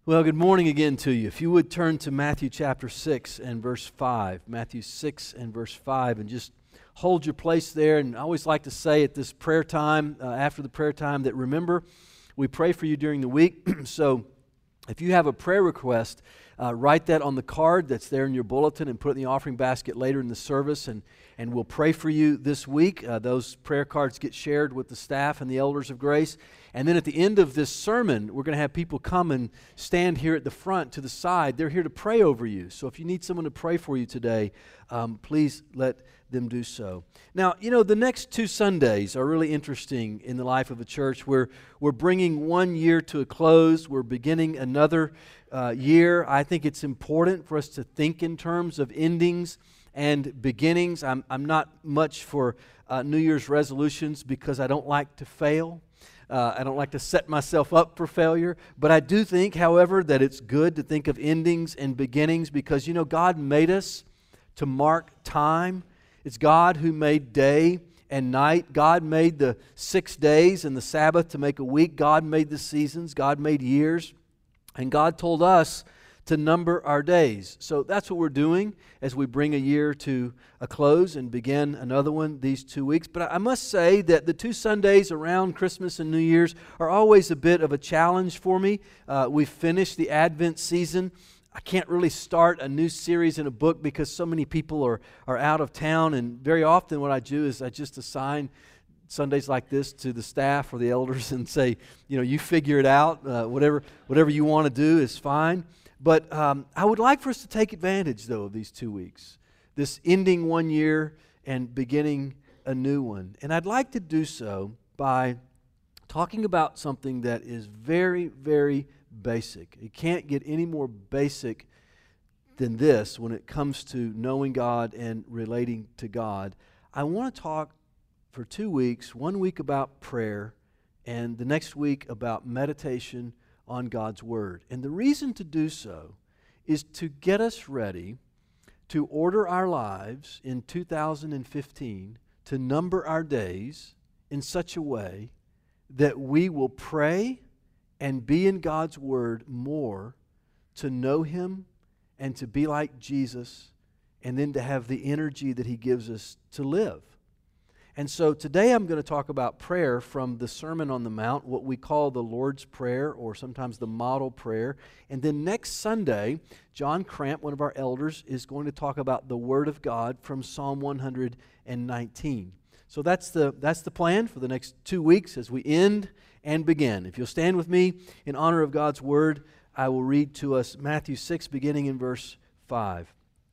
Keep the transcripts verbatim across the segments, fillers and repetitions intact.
Well, good morning again to you. If you would turn to Matthew chapter six and verse five. Matthew six and verse five, and just hold your place there. And I always like to say at this prayer time, uh, after the prayer time, that remember, we pray for you during the week. So if you have a prayer request, uh, write that on the card that's there in your bulletin and put it in the offering basket later in the service, and, and we'll pray for you this week. Uh, those prayer cards get shared with the staff and the elders of Grace. And then at the end of this sermon, we're going to have people come and stand here at the front to the side. They're here to pray over you. So if you need someone to pray for you today, um, please let them do so. Now, you know, the next two Sundays are really interesting in the life of a church. We're, we're bringing one year to a close. We're beginning another uh, year. I think it's important for us to think in terms of endings and beginnings. I'm, I'm not much for uh, New Year's resolutions because I don't like to fail. Uh, I don't like to set myself up for failure, but I do think, however, that it's good to think of endings and beginnings because, you know, God made us to mark time. It's God who made day and night. God made the six days and the Sabbath to make a week. God made the seasons. God made years. And God told us to number our days. So that's what we're doing as we bring a year to a close and begin another one these two weeks. But I must say that the two Sundays around Christmas and New Year's are always a bit of a challenge for me. Uh, we finished the Advent season. I can't really start a new series in a book because so many people are, are out of town, and very often what I do is I just assign Sundays like this to the staff or the elders and say, you know, you figure it out. Uh, whatever, whatever you want to do is fine. But um, I would like for us to take advantage, though, of these two weeks, this ending one year and beginning a new one. And I'd like to do so by talking about something that is very, very basic. It can't get any more basic than this when it comes to knowing God and relating to God. I want to talk for two weeks, one week about prayer, and the next week about meditation on God's Word. And the reason to do so is to get us ready to order our lives in two thousand fifteen, to number our days in such a way that we will pray and be in God's Word more, to know Him and to be like Jesus, and then to have the energy that He gives us to live. And so today I'm going to talk about prayer from the Sermon on the Mount, what we call the Lord's Prayer, or sometimes the model prayer. And then next Sunday, John Cramp, one of our elders, is going to talk about the Word of God from Psalm one hundred nineteen. So that's the, that's the plan for the next two weeks as we end and begin. If you'll stand with me in honor of God's Word, I will read to us Matthew six, beginning in verse five.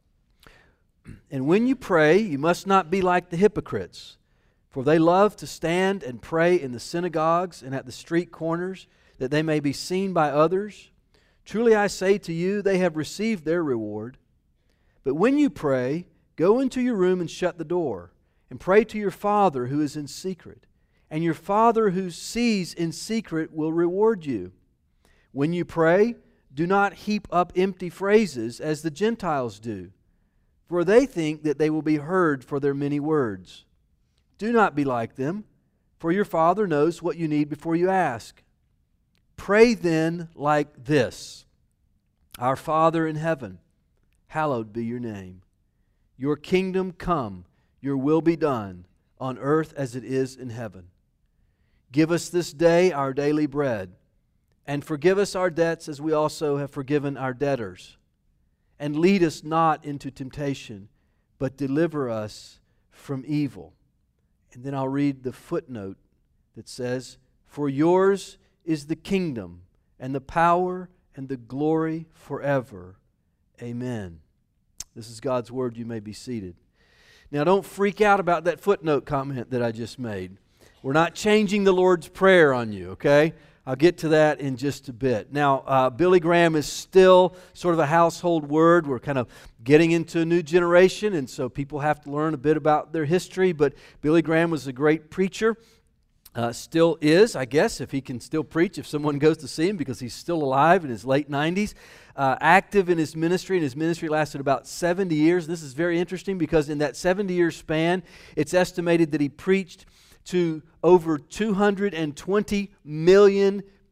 And when you pray, you must not be like the hypocrites, for they love to stand and pray in the synagogues and at the street corners, that they may be seen by others. Truly I say to you, they have received their reward. But when you pray, go into your room and shut the door, and pray to your Father who is in secret. And your Father who sees in secret will reward you. When you pray, do not heap up empty phrases as the Gentiles do, for they think that they will be heard for their many words. Do not be like them, for your Father knows what you need before you ask. Pray then like this: Our Father in heaven, hallowed be your name. Your kingdom come, your will be done, on earth as it is in heaven. Give us this day our daily bread, and forgive us our debts as we also have forgiven our debtors. And lead us not into temptation, but deliver us from evil. And then I'll read the footnote that says, For yours is the kingdom, and the power, and the glory forever. Amen. This is God's Word. You may be seated. Now don't freak out about that footnote comment that I just made. We're not changing the Lord's Prayer on you, okay? I'll get to that in just a bit. Now, uh, Billy Graham is still sort of a household word. We're kind of getting into a new generation, and so people have to learn a bit about their history. But Billy Graham was a great preacher. Uh, still is, I guess, if he can still preach, if someone goes to see him, because he's still alive in his late nineties. Uh, active in his ministry, and his ministry lasted about seventy years. This is very interesting because in that seventy-year span, it's estimated that he preached to over two hundred twenty million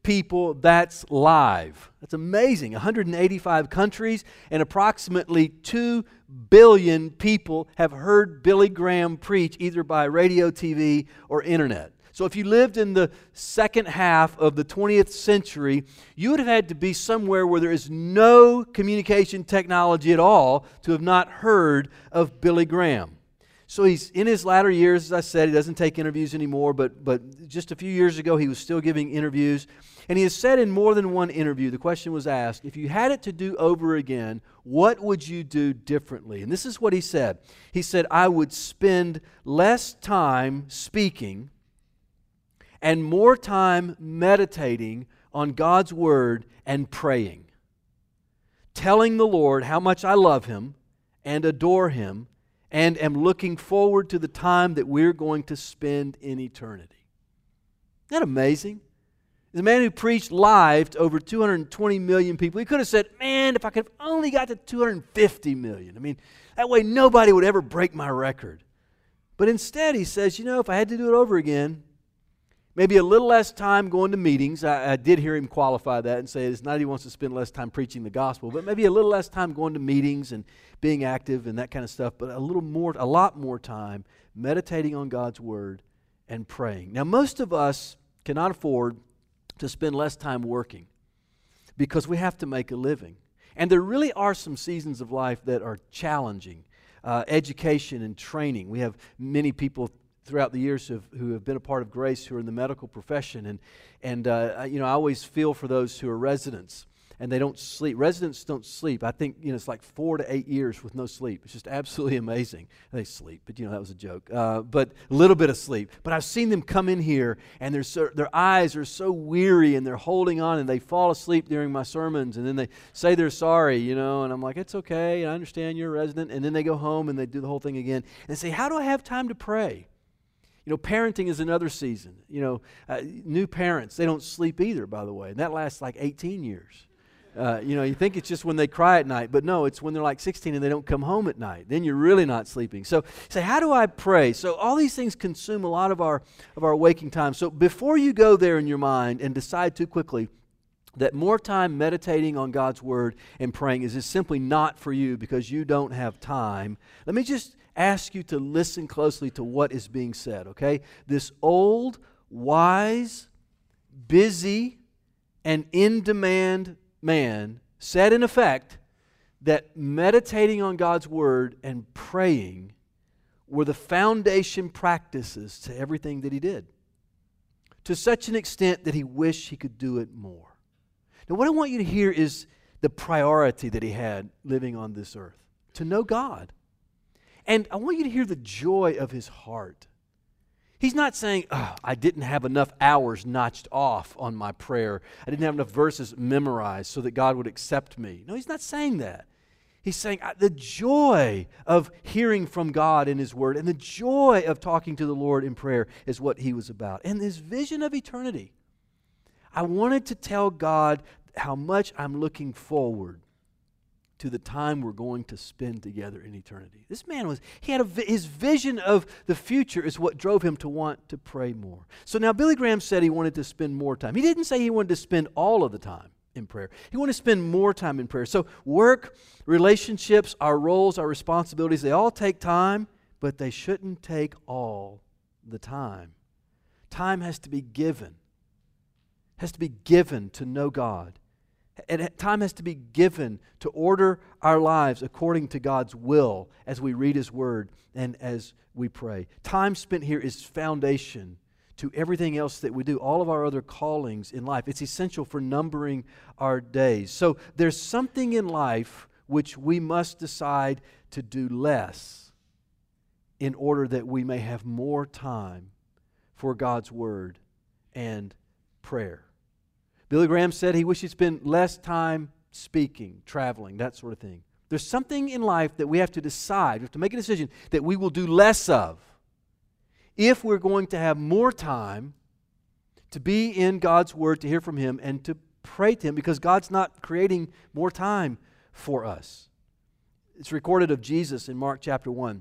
people, that's live. That's amazing. one hundred eighty-five countries and approximately two billion people have heard Billy Graham preach either by radio, T V, or internet. So if you lived in the second half of the twentieth century, you would have had to be somewhere where there is no communication technology at all to have not heard of Billy Graham. So he's in his latter years, as I said, he doesn't take interviews anymore, but, but just a few years ago he was still giving interviews. And he has said in more than one interview, the question was asked, if you had it to do over again, what would you do differently? And this is what he said. He said, I would spend less time speaking and more time meditating on God's Word and praying, telling the Lord how much I love Him and adore Him and am looking forward to the time that we're going to spend in eternity. Isn't that amazing? The man who preached live to over two hundred twenty million people, he could have said, man, if I could have only got to two hundred fifty million. I mean, that way nobody would ever break my record. But instead he says, you know, if I had to do it over again, maybe a little less time going to meetings. I, I did hear him qualify that and say it's not he wants to spend less time preaching the gospel, but maybe a little less time going to meetings and being active and that kind of stuff, but a little more, a lot more time meditating on God's Word and praying. Now, most of us cannot afford to spend less time working because we have to make a living. And there really are some seasons of life that are challenging. Uh, education and training. We have many people throughout the years who have, who have been a part of Grace who are in the medical profession. And, and uh, you know, I always feel for those who are residents and they don't sleep. Residents don't sleep. I think, you know, it's like four to eight years with no sleep. It's just absolutely amazing. They sleep, but, you know, that was a joke. Uh, but a little bit of sleep. But I've seen them come in here and they're so, their eyes are so weary and they're holding on and they fall asleep during my sermons and then they say they're sorry, you know, and I'm like, it's okay. I understand you're a resident. And then they go home and they do the whole thing again. And they say, how do I have time to pray? You know, parenting is another season. You know, uh, new parents, they don't sleep either, by the way. And that lasts like eighteen years. Uh, you know, you think it's just when they cry at night, but no, it's when they're like sixteen and they don't come home at night. Then you're really not sleeping. So, say, how do I pray? So all these things consume a lot of our of our waking time. So before you go there in your mind and decide too quickly that more time meditating on God's Word and praying is just simply not for you because you don't have time, let me just ask you to listen closely to what is being said, okay? This old, wise, busy, and in-demand man said in effect that meditating on God's Word and praying were the foundation practices to everything that he did, to such an extent that he wished he could do it more. Now, what I want you to hear is the priority that he had living on this earth, to know God. And I want you to hear the joy of his heart. He's not saying, oh, I didn't have enough hours notched off on my prayer. I didn't have enough verses memorized so that God would accept me. No, he's not saying that. He's saying the joy of hearing from God in His Word and the joy of talking to the Lord in prayer is what he was about. And this vision of eternity. I wanted to tell God how much I'm looking forward to the time we're going to spend together in eternity. This man was, he had a, his vision of the future is what drove him to want to pray more. So now Billy Graham said he wanted to spend more time. He didn't say he wanted to spend all of the time in prayer. He wanted to spend more time in prayer. So work, relationships, our roles, our responsibilities, they all take time, but they shouldn't take all the time. Time has to be given. Has to be given to know God. And time has to be given to order our lives according to God's will as we read His Word and as we pray. Time spent here is foundation to everything else that we do, all of our other callings in life. It's essential for numbering our days. So there's something in life which we must decide to do less in order that we may have more time for God's Word and prayer. Billy Graham said he wished he'd spend less time speaking, traveling, that sort of thing. There's something in life that we have to decide, we have to make a decision that we will do less of if we're going to have more time to be in God's Word, to hear from Him, and to pray to Him, because God's not creating more time for us. It's recorded of Jesus in Mark chapter one.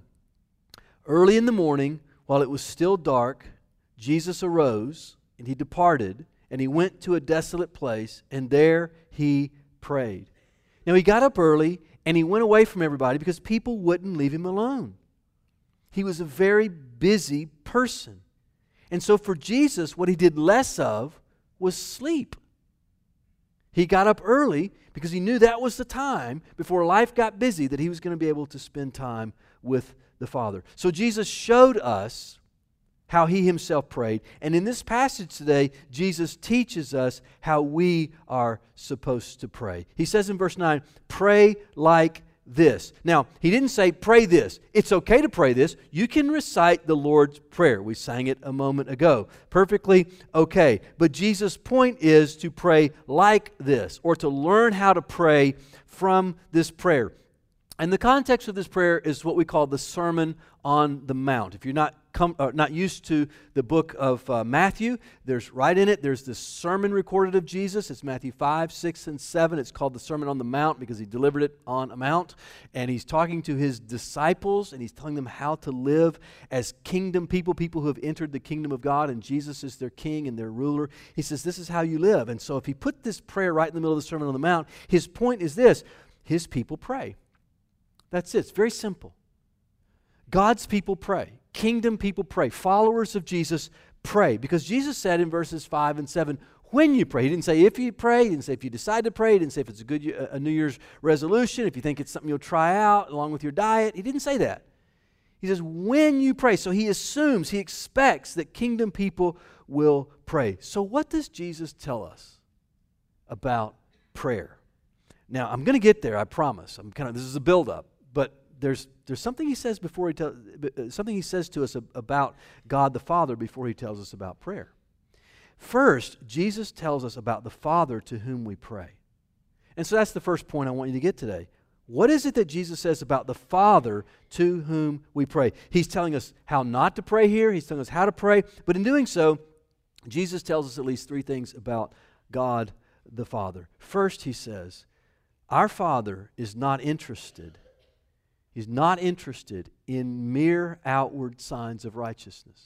Early in the morning, while it was still dark, Jesus arose, and He departed, and he went to a desolate place, and there he prayed. Now he got up early, and he went away from everybody because people wouldn't leave him alone. He was a very busy person. And so for Jesus, what he did less of was sleep. He got up early because he knew that was the time before life got busy that he was going to be able to spend time with the Father. So Jesus showed us how he himself prayed. And in this passage today, Jesus teaches us how we are supposed to pray. He says in verse nine, pray like this. Now, he didn't say pray this. It's okay to pray this. You can recite the Lord's Prayer. We sang it a moment ago. Perfectly okay. But Jesus' point is to pray like this, or to learn how to pray from this prayer. And the context of this prayer is what we call the Sermon on the Mount. If you're not come, uh, not used to the book of uh, Matthew, there's right in it, there's this sermon recorded of Jesus. It's Matthew five, six, and seven. It's called the Sermon on the Mount because he delivered it on a mount. And he's talking to his disciples, and he's telling them how to live as kingdom people, people who have entered the kingdom of God, and Jesus is their king and their ruler. He says, this is how you live. And so if he put this prayer right in the middle of the Sermon on the Mount, his point is this: his people pray. That's it. It's very simple. God's people pray. Kingdom people pray. Followers of Jesus pray. Because Jesus said in verses five and seven, when you pray. He didn't say if you pray. He didn't say if you decide to pray. He didn't say if it's a good a New Year's resolution, if you think it's something you'll try out along with your diet. He didn't say that. He says when you pray. So he assumes, he expects that kingdom people will pray. So what does Jesus tell us about prayer? Now, I'm going to get there, I promise. I'm kind of this is a build-up. But there's there's something he says before he tells something he says to us about God the Father before he tells us about prayer. First, Jesus tells us about the Father to whom we pray. And so that's the first point I want you to get today. What is it that Jesus says about the Father to whom we pray? He's telling us how not to pray here. He's telling us how to pray. But in doing so, Jesus tells us at least three things about God the Father. First, he says, our Father is not interested He's not interested in mere outward signs of righteousness.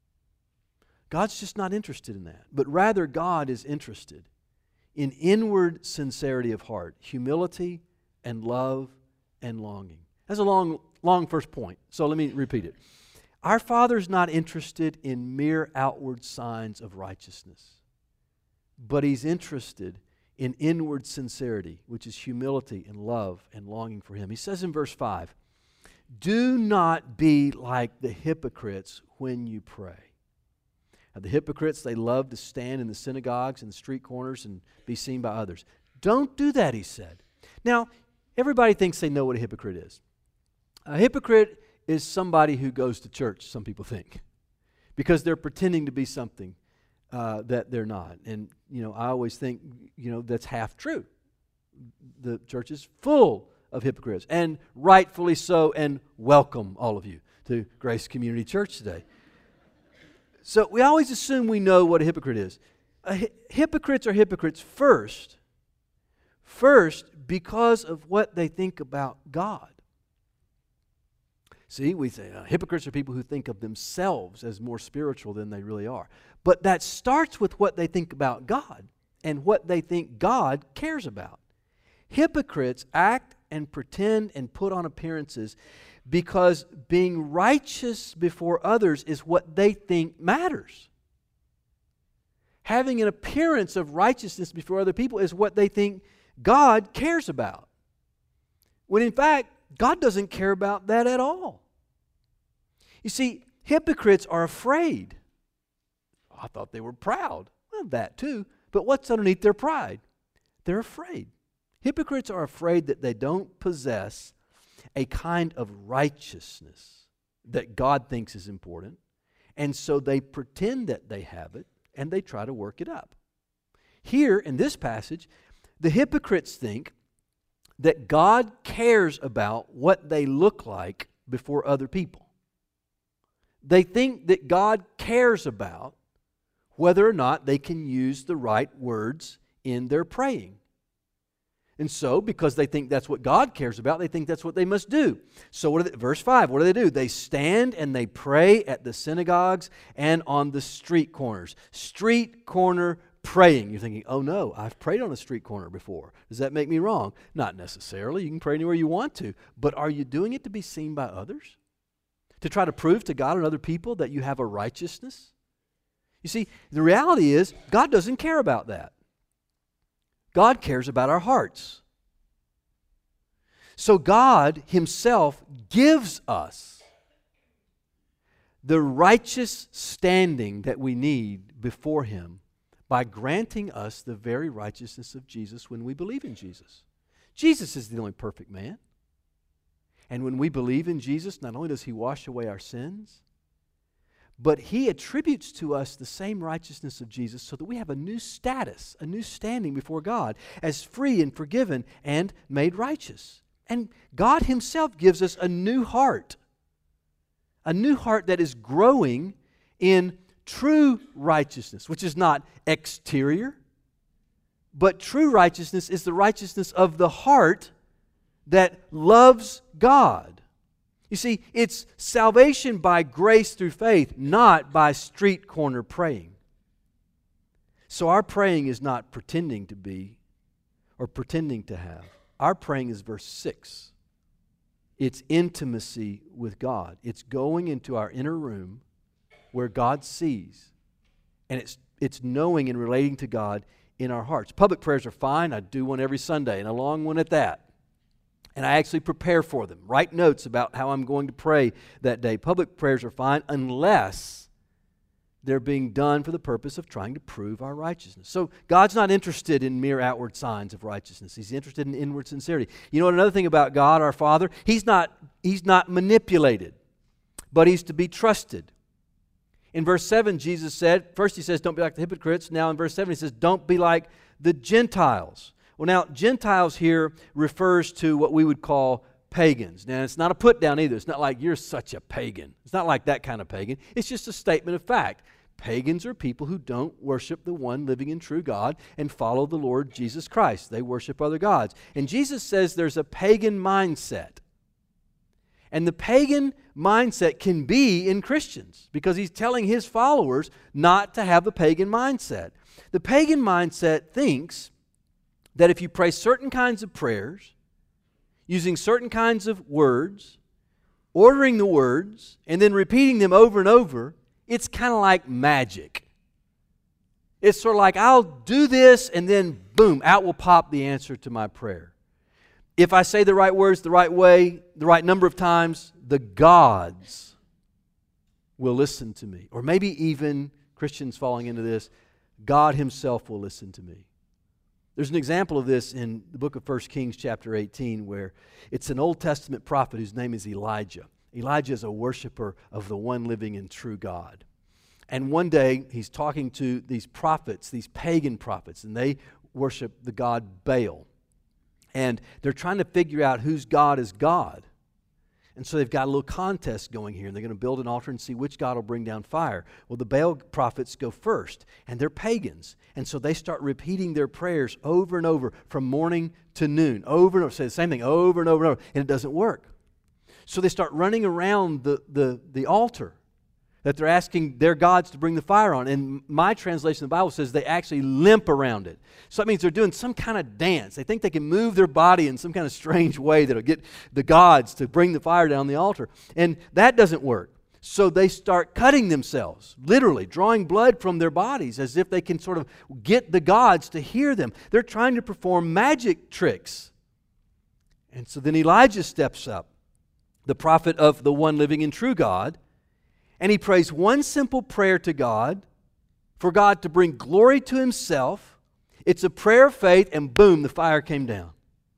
God's just not interested in that. But rather, God is interested in inward sincerity of heart, humility and love and longing. That's a long, long first point. So let me repeat it. Our Father's not interested in mere outward signs of righteousness, but He's interested in inward sincerity, which is humility and love and longing for Him. He says in verse five, do not be like the hypocrites when you pray. Now, the hypocrites, they love to stand in the synagogues and the street corners and be seen by others. Don't do that, he said. Now, everybody thinks they know what a hypocrite is. A hypocrite is somebody who goes to church, some people think, because they're pretending to be something uh, that they're not. And, you know, I always think, you know, that's half true. The church is full of hypocrites, and rightfully so, and welcome all of you to Grace Community Church today. So we always assume we know what a hypocrite is. A hi- hypocrites are hypocrites first, first because of what they think about God. See, we say uh, hypocrites are people who think of themselves as more spiritual than they really are. But that starts with what they think about God and what they think God cares about. Hypocrites act and pretend and put on appearances because being righteous before others is what they think matters. Having an appearance of righteousness before other people is what they think God cares about. When in fact, God doesn't care about that at all. You see, hypocrites are afraid. Oh, I thought they were proud. Well, that too. But what's underneath their pride? They're afraid. Hypocrites are afraid that they don't possess a kind of righteousness that God thinks is important, and so they pretend that they have it, and they try to work it up. Here, in this passage, the hypocrites think that God cares about what they look like before other people. They think that God cares about whether or not they can use the right words in their praying. And so, because they think that's what God cares about, they think that's what they must do. So, what do they, verse five, what do they do? They stand and they pray at the synagogues and on the street corners. Street corner praying. You're thinking, oh no, I've prayed on a street corner before. Does that make me wrong? Not necessarily. You can pray anywhere you want to. But are you doing it to be seen by others? To try to prove to God and other people that you have a righteousness? You see, the reality is, God doesn't care about that. God cares about our hearts. So God Himself gives us the righteous standing that we need before Him by granting us the very righteousness of Jesus when we believe in Jesus. Jesus is the only perfect man. And when we believe in Jesus, not only does He wash away our sins, but He attributes to us the same righteousness of Jesus so that we have a new status, a new standing before God as free and forgiven and made righteous. And God Himself gives us a new heart, a new heart that is growing in true righteousness, which is not exterior, but true righteousness is the righteousness of the heart that loves God. You see, it's salvation by grace through faith, not by street corner praying. So our praying is not pretending to be or pretending to have. Our praying is verse six. It's intimacy with God. It's going into our inner room where God sees. And it's, it's knowing and relating to God in our hearts. Public prayers are fine. I do one every Sunday, and a long one at that. And I actually prepare for them. Write notes about how I'm going to pray that day. Public prayers are fine unless they're being done for the purpose of trying to prove our righteousness. So God's not interested in mere outward signs of righteousness. He's interested in inward sincerity. You know what, another thing about God, our Father, He's not, He's not manipulated, but He's to be trusted. In verse seven, Jesus said, first He says, don't be like the hypocrites. Now in verse seven, He says, don't be like the Gentiles. Well, now, Gentiles here refers to what we would call pagans. Now, it's not a put down either. It's not like you're such a pagan. It's not like that kind of pagan. It's just a statement of fact. Pagans are people who don't worship the one living and true God and follow the Lord Jesus Christ. They worship other gods. And Jesus says there's a pagan mindset. And the pagan mindset can be in Christians because He's telling His followers not to have the pagan mindset. The pagan mindset thinks that if you pray certain kinds of prayers, using certain kinds of words, ordering the words, and then repeating them over and over, it's kind of like magic. It's sort of like, I'll do this, and then boom, out will pop the answer to my prayer. If I say the right words the right way, the right number of times, the gods will listen to me. Or maybe even, Christians falling into this, God Himself will listen to me. There's an example of this in the book of First Kings chapter eighteen where it's an Old Testament prophet whose name is Elijah. Elijah is a worshiper of the one living and true God. And one day he's talking to these prophets, these pagan prophets, and they worship the god Baal. And they're trying to figure out whose God is God. And so they've got a little contest going here, and they're going to build an altar and see which God will bring down fire. Well, the Baal prophets go first, and they're pagans. And so they start repeating their prayers over and over from morning to noon, over and over, say the same thing over and over and over, and it doesn't work. So they start running around the, the, the altar that they're asking their gods to bring the fire on. And my translation of the Bible says they actually limp around it. So that means they're doing some kind of dance. They think they can move their body in some kind of strange way that'll get the gods to bring the fire down the altar. And that doesn't work. So they start cutting themselves, literally drawing blood from their bodies as if they can sort of get the gods to hear them. They're trying to perform magic tricks. And so then Elijah steps up, the prophet of the one living and true God, and he prays one simple prayer to God for God to bring glory to Himself. It's a prayer of faith, and boom, the fire came down.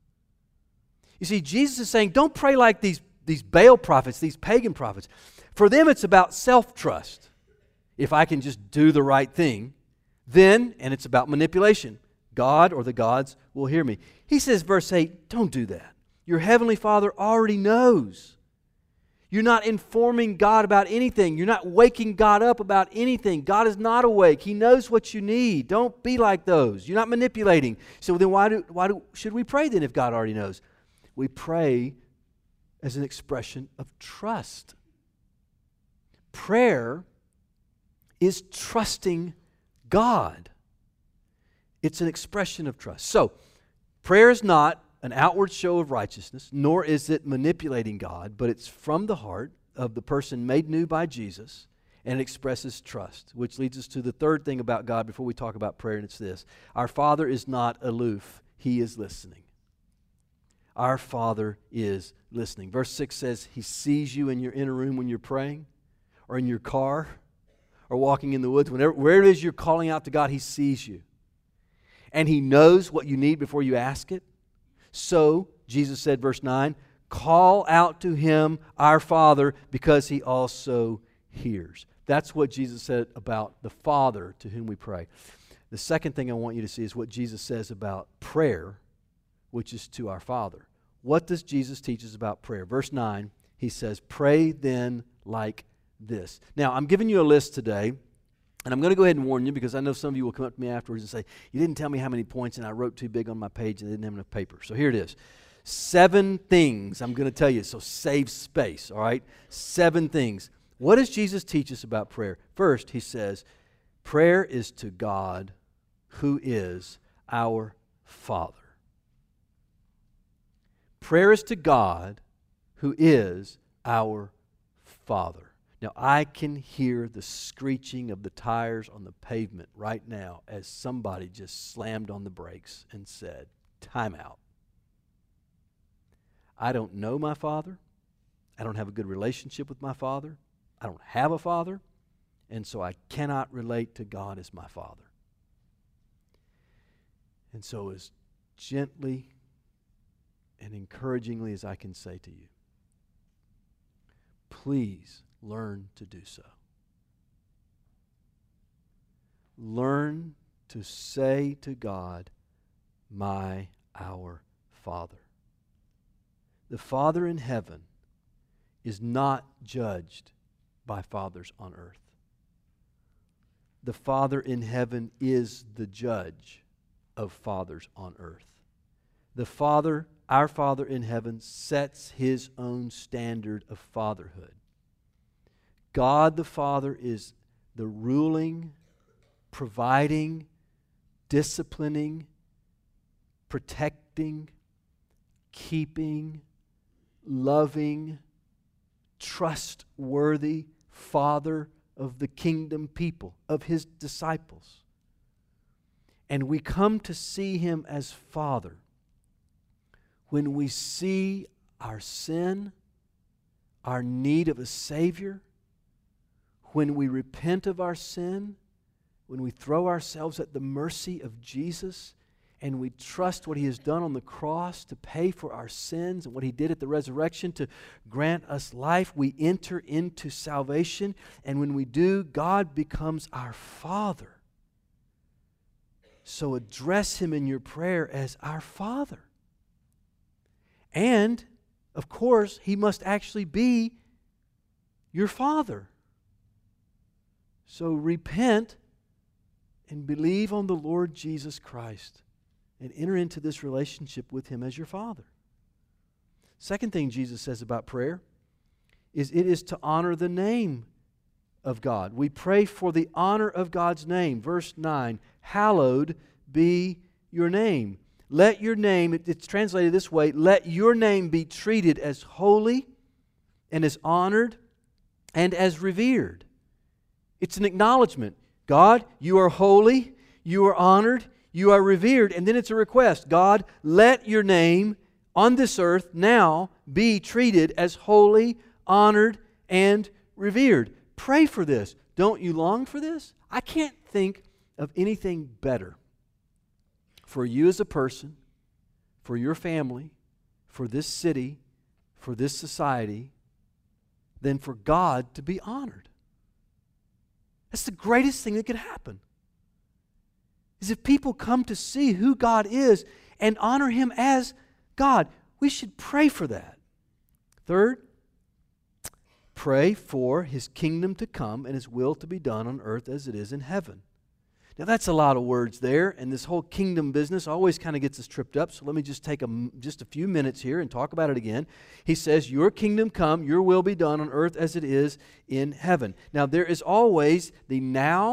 You see, Jesus is saying, don't pray like these, these Baal prophets, these pagan prophets. For them, it's about self-trust. If I can just do the right thing, then, and it's about manipulation, God or the gods will hear me. He says, verse eight, don't do that. Your heavenly Father already knows. You're not informing God about anything. You're not waking God up about anything. God is not awake. He knows what you need. Don't be like those. You're not manipulating. So then why do, why do, should we pray then if God already knows? We pray as an expression of trust. Prayer is trusting God. It's an expression of trust. So, prayer is not an outward show of righteousness, nor is it manipulating God, but it's from the heart of the person made new by Jesus, and it expresses trust, which leads us to the third thing about God before we talk about prayer, and it's this. Our Father is not aloof. He is listening. Our Father is listening. Verse six says He sees you in your inner room when you're praying, or in your car, or walking in the woods. Whenever, wherever it is you're calling out to God, He sees you. And He knows what you need before you ask it. So, Jesus said, verse nine, call out to Him, our Father, because He also hears. That's what Jesus said about the Father to whom we pray. The second thing I want you to see is what Jesus says about prayer, which is to our Father. What does Jesus teach us about prayer? Verse nine, He says, pray then like this. Now, I'm giving you a list today, and I'm going to go ahead and warn you because I know some of you will come up to me afterwards and say, you didn't tell me how many points, and I wrote too big on my page and I didn't have enough paper. So here it is. Seven things I'm going to tell you, so save space, all right? Seven things. What does Jesus teach us about prayer? First, He says, prayer is to God who is our Father. Prayer is to God who is our Father. Now, I can hear the screeching of the tires on the pavement right now as somebody just slammed on the brakes and said, time out. I don't know my Father. I don't have a good relationship with my Father. I don't have a Father. And so I cannot relate to God as my Father. And so as gently and encouragingly as I can say to you, please learn to do so. Learn to say to God, my, our Father. The Father in heaven is not judged by fathers on earth. The Father in heaven is the judge of fathers on earth. The Father, our Father in heaven, sets His own standard of fatherhood. God the Father is the ruling, providing, disciplining, protecting, keeping, loving, trustworthy Father of the kingdom people, of His disciples. And we come to see Him as Father when we see our sin, our need of a Savior, when we repent of our sin, when we throw ourselves at the mercy of Jesus, and we trust what He has done on the cross to pay for our sins and what He did at the resurrection to grant us life, we enter into salvation. And when we do, God becomes our Father. So address Him in your prayer as our Father. And, of course, He must actually be your Father. So repent and believe on the Lord Jesus Christ and enter into this relationship with Him as your Father. Second thing Jesus says about prayer is it is to honor the name of God. We pray for the honor of God's name. Verse nine, hallowed be your name. Let your name, it's translated this way, let your name be treated as holy and as honored and as revered. It's an acknowledgement. God, you are holy, you are honored, you are revered. And then it's a request. God, let your name on this earth now be treated as holy, honored, and revered. Pray for this. Don't you long for this? I can't think of anything better for you as a person, for your family, for this city, for this society, than for God to be honored. That's the greatest thing that could happen. Is if people come to see who God is and honor Him as God. We should pray for that. Third, pray for His kingdom to come and His will to be done on earth as it is in heaven. Now that's a lot of words there, and this whole kingdom business always kind of gets us tripped up, so let me just take a, just a few minutes here and talk about it again. He says, your kingdom come, your will be done on earth as it is in heaven. Now there is always the now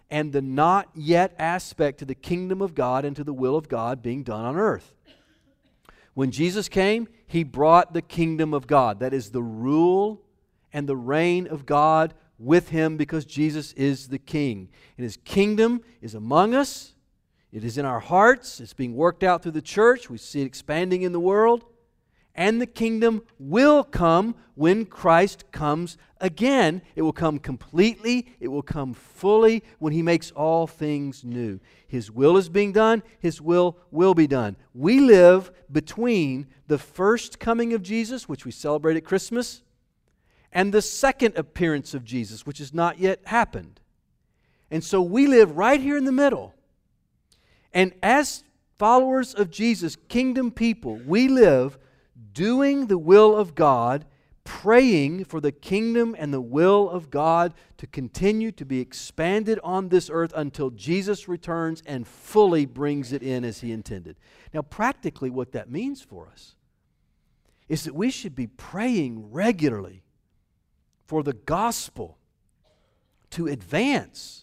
and the not yet aspect to the kingdom of God and to the will of God being done on earth. When Jesus came, He brought the kingdom of God. That is the rule and the reign of God with Him, because Jesus is the King. And His kingdom is among us. It is in our hearts. It's being worked out through the church. We see it expanding in the world. And the kingdom will come when Christ comes again. It will come completely. It will come fully when He makes all things new. His will is being done. His will will be done. We live between the first coming of Jesus, which we celebrate at Christmas, and the second appearance of Jesus, which has not yet happened. And so we live right here in the middle. And as followers of Jesus, kingdom people, we live doing the will of God, praying for the kingdom and the will of God to continue to be expanded on this earth until Jesus returns and fully brings it in as He intended. Now, practically what that means for us is that we should be praying regularly for the gospel to advance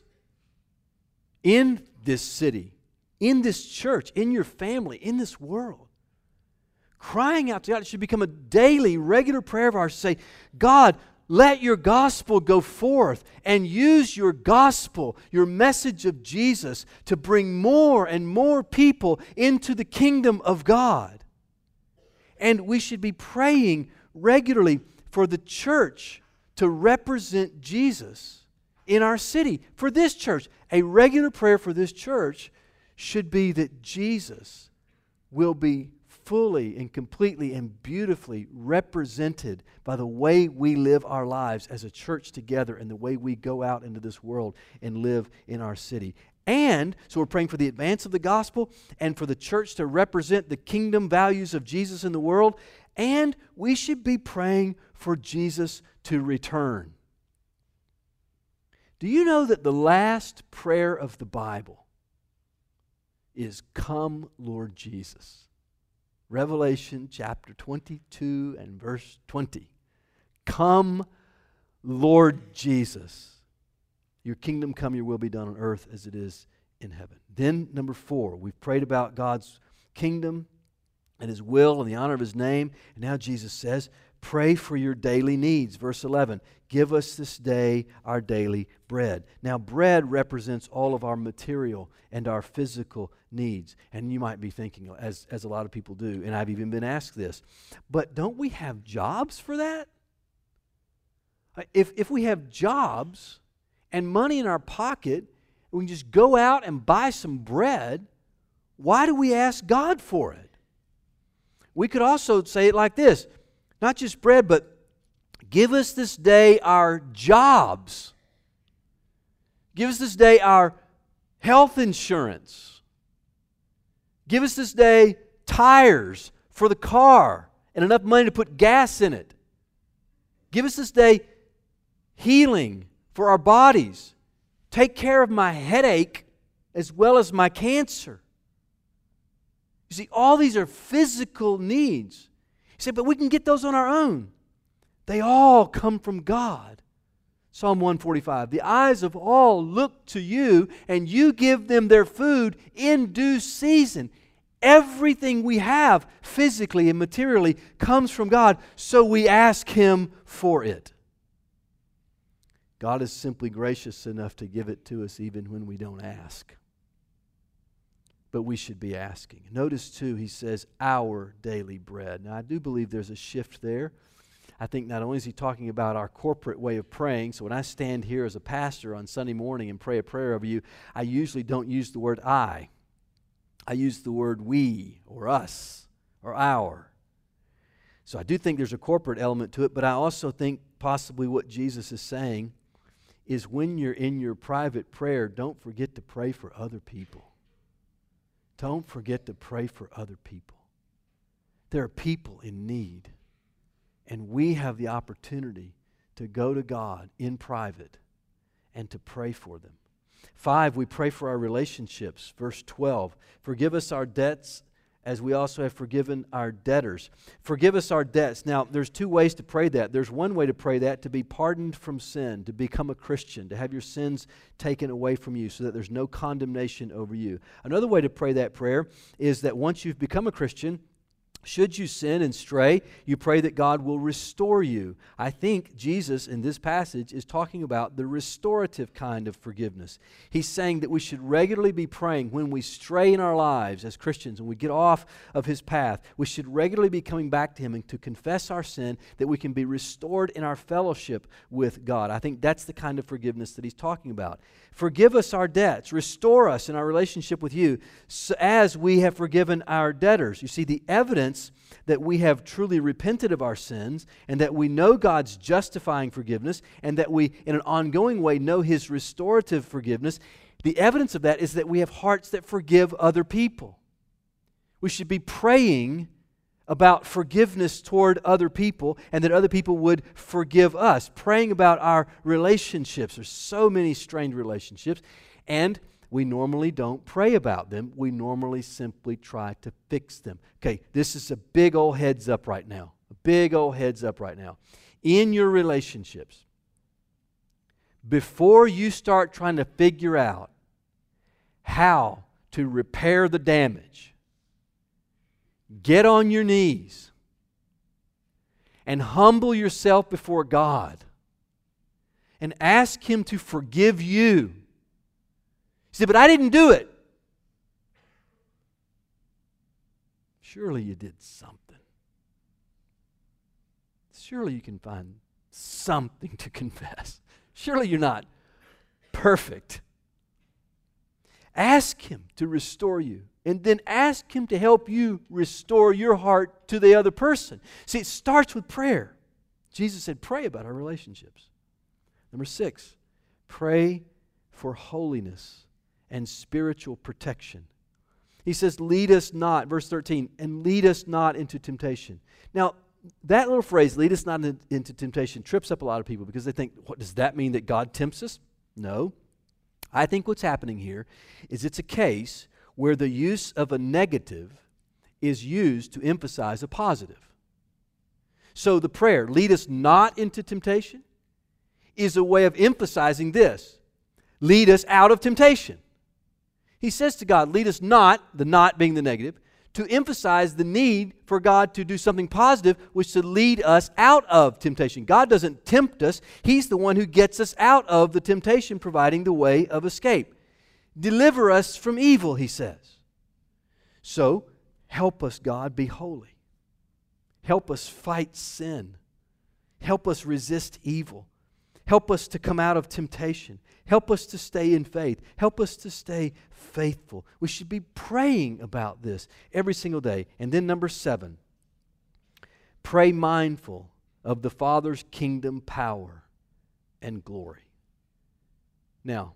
in this city, in this church, in your family, in this world. Crying out to God, it should become a daily, regular prayer of ours to say, God, let your gospel go forth and use your gospel, your message of Jesus, to bring more and more people into the kingdom of God. And we should be praying regularly for the church to represent Jesus in our city. For this church, a regular prayer for this church should be that Jesus will be fully and completely and beautifully represented by the way we live our lives as a church together and the way we go out into this world and live in our city. And so we're praying for the advance of the gospel and for the church to represent the kingdom values of Jesus in the world. And we should be praying for Jesus to return. Do you know that the last prayer of the Bible is, "Come, Lord Jesus"? Revelation chapter twenty-two and verse twenty. Come, Lord Jesus. Your kingdom come, your will be done on earth as it is in heaven. Then, number four, we've prayed about God's kingdom and His will and the honor of His name. And now Jesus says, pray for your daily needs. Verse eleven, give us this day our daily bread. Now, bread represents all of our material and our physical needs. And you might be thinking, as, as a lot of people do, and I've even been asked this, but don't we have jobs for that? If, if we have jobs and money in our pocket, we can just go out and buy some bread, why do we ask God for it? We could also say it like this, not just bread, but give us this day our jobs. Give us this day our health insurance. Give us this day tires for the car and enough money to put gas in it. Give us this day healing for our bodies. Take care of my headache as well as my cancer. You see, all these are physical needs. You say, but we can get those on our own. They all come from God. Psalm one forty-five, the eyes of all look to you, and you give them their food in due season. Everything we have physically and materially comes from God, so we ask Him for it. God is simply gracious enough to give it to us even when we don't ask. But we should be asking. Notice too, He says, our daily bread. Now I do believe there's a shift there. I think not only is He talking about our corporate way of praying, so when I stand here as a pastor on Sunday morning and pray a prayer over you, I usually don't use the word I. I use the word we or us or our. So I do think there's a corporate element to it, but I also think possibly what Jesus is saying is when you're in your private prayer, don't forget to pray for other people. Don't forget to pray for other people. There are people in need, and we have the opportunity to go to God in private and to pray for them. Five, we pray for our relationships. Verse twelve, forgive us our debts as we also have forgiven our debtors. Forgive us our debts. Now, there's two ways to pray that. There's one way to pray that, to be pardoned from sin, to become a Christian, to have your sins taken away from you so that there's no condemnation over you. Another way to pray that prayer is that once you've become a Christian, should you sin and stray, you pray that God will restore you. I think Jesus in this passage is talking about the restorative kind of forgiveness. He's saying that we should regularly be praying when we stray in our lives as Christians, when we get off of His path. We should regularly be coming back to Him and to confess our sin, that we can be restored in our fellowship with God. I think that's the kind of forgiveness that He's talking about. Forgive us our debts. Restore us in our relationship with you so as we have forgiven our debtors. You see, the evidence that we have truly repented of our sins and that we know God's justifying forgiveness and that we, in an ongoing way, know His restorative forgiveness, the evidence of that is that we have hearts that forgive other people. We should be praying about forgiveness toward other people and that other people would forgive us. Praying about our relationships. There's so many strained relationships, and we normally don't pray about them. We normally simply try to fix them. Okay, this is a big old heads up right now. A big old heads up right now. In your relationships, before you start trying to figure out how to repair the damage, get on your knees and humble yourself before God and ask Him to forgive you. You say, but I didn't do it. Surely you did something. Surely you can find something to confess. Surely you're not perfect. Ask Him to restore you. And then ask Him to help you restore your heart to the other person. See, it starts with prayer. Jesus said, pray about our relationships. Number six, pray for holiness and spiritual protection. He says, lead us not, verse thirteen, and lead us not into temptation. Now, that little phrase, lead us not into temptation, trips up a lot of people because they think, what does that mean, that God tempts us? No. I think what's happening here is it's a case where the use of a negative is used to emphasize a positive. So the prayer, lead us not into temptation, is a way of emphasizing this. Lead us out of temptation. He says to God, lead us not, the not being the negative, to emphasize the need for God to do something positive, which is to lead us out of temptation. God doesn't tempt us. He's the one who gets us out of the temptation, providing the way of escape. Deliver us from evil, He says. So, help us, God, be holy. Help us fight sin. Help us resist evil. Help us to come out of temptation. Help us to stay in faith. Help us to stay faithful. We should be praying about this every single day. And then number seven, pray mindful of the Father's kingdom power and glory. Now,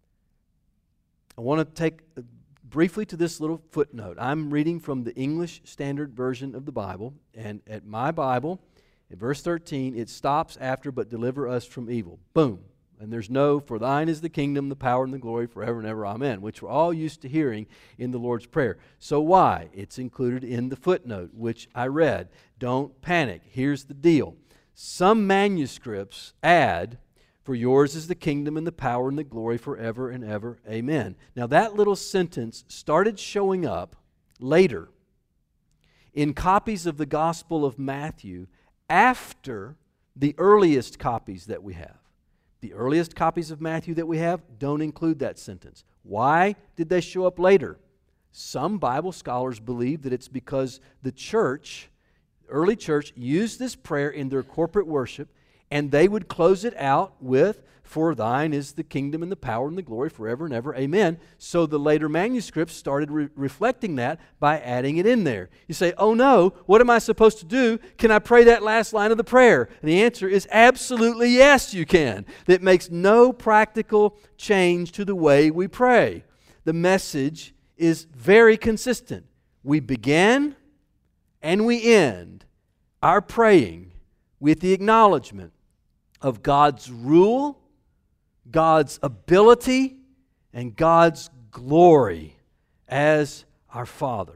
I want to take briefly to this little footnote. I'm reading from the English Standard Version of the Bible, and at my Bible, in verse thirteen, it stops after, but deliver us from evil. Boom. And there's no, for thine is the kingdom, the power, and the glory forever and ever. Amen, which we're all used to hearing in the Lord's Prayer. So why? It's included in the footnote, which I read. Don't panic. Here's the deal. Some manuscripts add, for yours is the kingdom and the power and the glory forever and ever. Amen. Now that little sentence started showing up later in copies of the Gospel of Matthew after the earliest copies that we have. The earliest copies of Matthew that we have don't include that sentence. Why did they show up later? Some Bible scholars believe that it's because the church, early church, used this prayer in their corporate worship, and they would close it out with, for thine is the kingdom and the power and the glory forever and ever. Amen. So the later manuscripts started re- reflecting that by adding it in there. You say, oh no, what am I supposed to do? Can I pray that last line of the prayer? And the answer is absolutely yes, you can. That makes no practical change to the way we pray. The message is very consistent. We begin and we end our praying with the acknowledgement of God's rule, God's ability, and God's glory as our Father.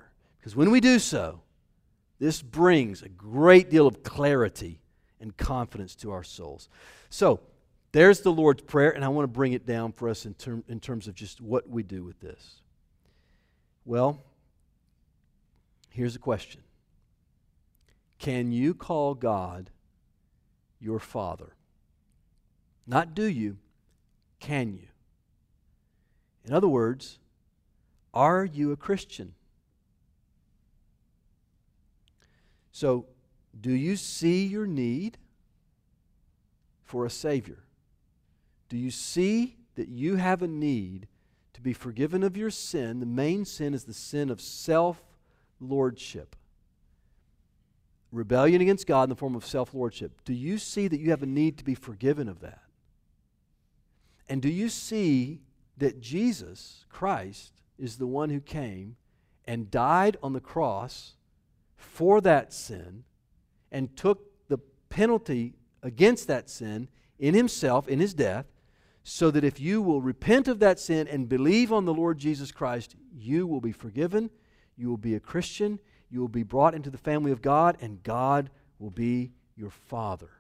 Because when we do so, this brings a great deal of clarity and confidence to our souls. So, there's the Lord's Prayer, and I want to bring it down for us in, term, in terms of just what we do with this. Well, here's a question. Can you call God your Father? Not do you, can you? In other words, are you a Christian? So, do you see your need for a Savior? Do you see that you have a need to be forgiven of your sin? The main sin is the sin of self-lordship. Rebellion against God in the form of self-lordship. Do you see that you have a need to be forgiven of that? And do you see that Jesus Christ is the one who came and died on the cross for that sin and took the penalty against that sin in Himself, in His death, so that if you will repent of that sin and believe on the Lord Jesus Christ, you will be forgiven, you will be a Christian, you will be brought into the family of God, and God will be your Father.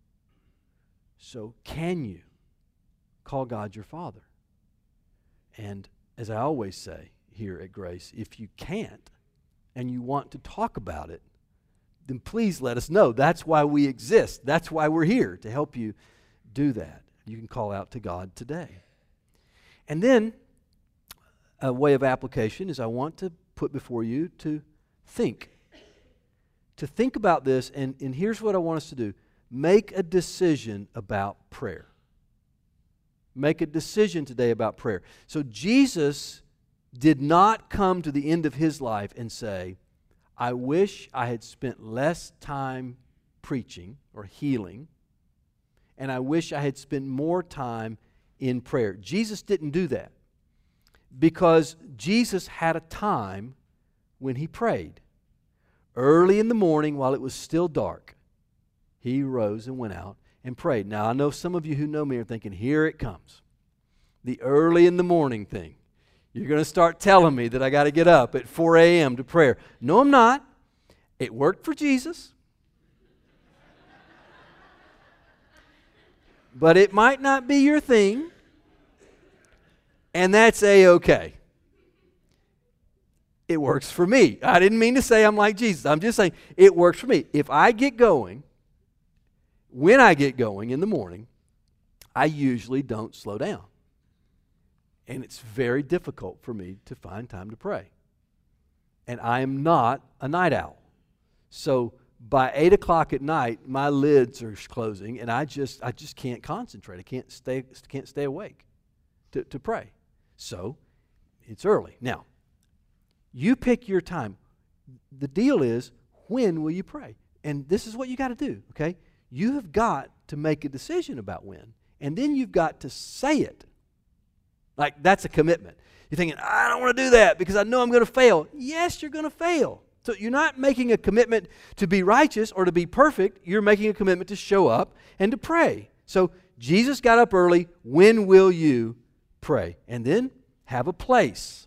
So can you call God your Father? And as I always say here at Grace, if you can't and you want to talk about it, then please let us know. That's why we exist. That's why we're here, to help you do that. You can call out to God today. And then, a way of application is I want to put before you to think. To think about this, and, and here's what I want us to do. Make a decision about prayer. Make a decision today about prayer. So Jesus did not come to the end of His life and say, I wish I had spent less time preaching or healing, and I wish I had spent more time in prayer. Jesus didn't do that because Jesus had a time when He prayed. Early in the morning, while it was still dark, He rose and went out and prayed. Now, I know some of you who know me are thinking, here it comes. The early in the morning thing. You're going to start telling me that I got to get up at four a.m. to prayer. No, I'm not. It worked for Jesus. But it might not be your thing. And that's A-okay. It works for me. I didn't mean to say I'm like Jesus. I'm just saying it works for me. If I get going, when I get going in the morning, I usually don't slow down. And it's very difficult for me to find time to pray. And I am not a night owl. So by eight o'clock at night, my lids are closing, and I just I just can't concentrate. I can't stay can't stay awake to, to pray. So it's early. Now, you pick your time. The deal is, when will you pray? And this is what you got to do, okay? You have got to make a decision about when, and then you've got to say it. Like, that's a commitment. You're thinking, I don't want to do that because I know I'm going to fail. Yes, you're going to fail. So you're not making a commitment to be righteous or to be perfect. You're making a commitment to show up and to pray. So Jesus got up early. When will you pray? And then have a place.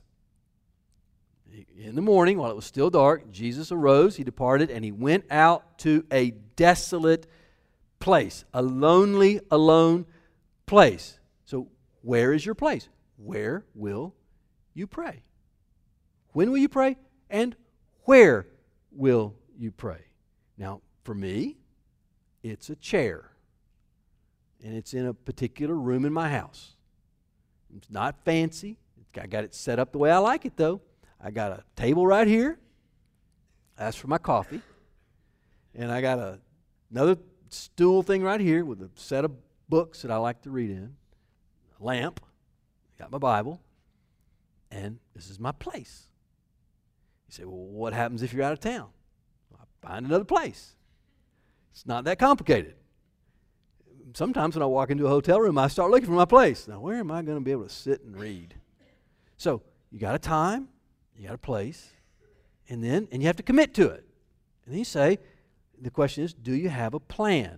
In the morning, while it was still dark, Jesus arose, He departed, and He went out to a desolate place, a lonely, alone place. So where is your place? Where will you pray? When will you pray? And where will you pray? Now, for me, it's a chair. And it's in a particular room in my house. It's not fancy. I got it set up the way I like it, though. I got a table right here. That's for my coffee. And I got a, another stool thing right here with a set of books that I like to read in. A lamp. Got my Bible. And this is my place. You say, well, what happens if you're out of town? Well, I find another place. It's not that complicated. Sometimes when I walk into a hotel room, I start looking for my place. Now, where am I going to be able to sit and read? So, you got a time, you got a place, and then, and you have to commit to it. And then you say, the question is, do you have a plan?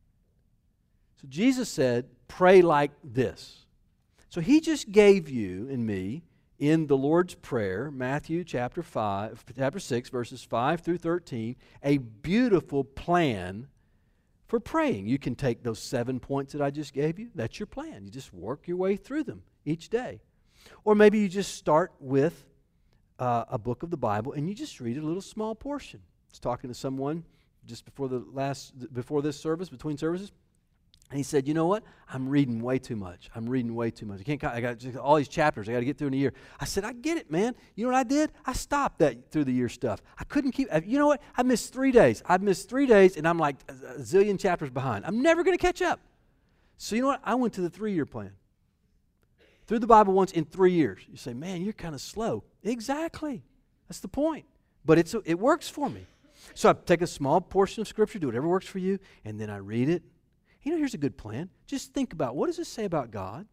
So Jesus said, pray like this. So He just gave you and me in the Lord's Prayer, Matthew chapter five, chapter six, verses five through thirteen, a beautiful plan for praying. You can take those seven points that I just gave you. That's your plan. You just work your way through them each day. Or maybe you just start with uh, a book of the Bible and you just read a little small portion. I was talking to someone just before the last, before this service, between services, and he said, you know what? I'm reading way too much. I'm reading way too much. I can't. I got just all these chapters I got to get through in a year. I said, I get it, man. You know what I did? I stopped that through the year stuff. I couldn't keep. You know what? I missed three days. I missed three days, and I'm like a zillion chapters behind. I'm never going to catch up. So you know what? I went to the three-year plan. Through the Bible once in three years. You say, man, you're kind of slow. Exactly. That's the point. But it's it works for me. So I take a small portion of Scripture, do whatever works for you, and then I read it. You know, here's a good plan. Just think about, what does this say about God?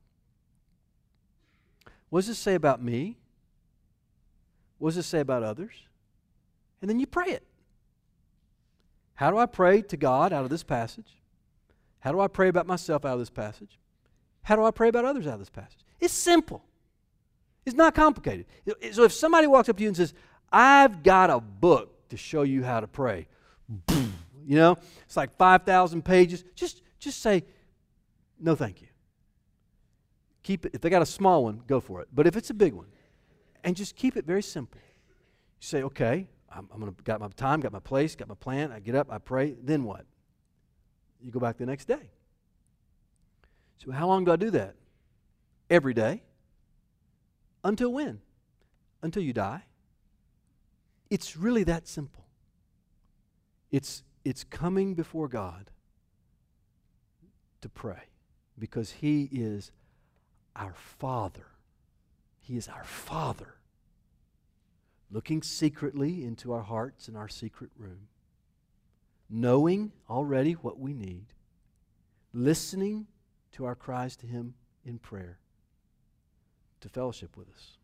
What does this say about me? What does this say about others? And then you pray it. How do I pray to God out of this passage? How do I pray about myself out of this passage? How do I pray about others out of this passage? It's simple. It's not complicated. So if somebody walks up to you and says, I've got a book to show you how to pray, you know, it's like five thousand pages, just Just say, no thank you. Keep it. If they got a small one, go for it. But if it's a big one, and just keep it very simple. You say, okay, I'm, I'm gonna got my time, got my place, got my plan. I get up, I pray. Then what? You go back the next day. So how long do I do that? Every day. Until when? Until you die. It's really that simple. It's it's coming before God to pray, because He is our Father. He is our Father, looking secretly into our hearts in our secret room, knowing already what we need, listening to our cries to Him in prayer, to fellowship with us.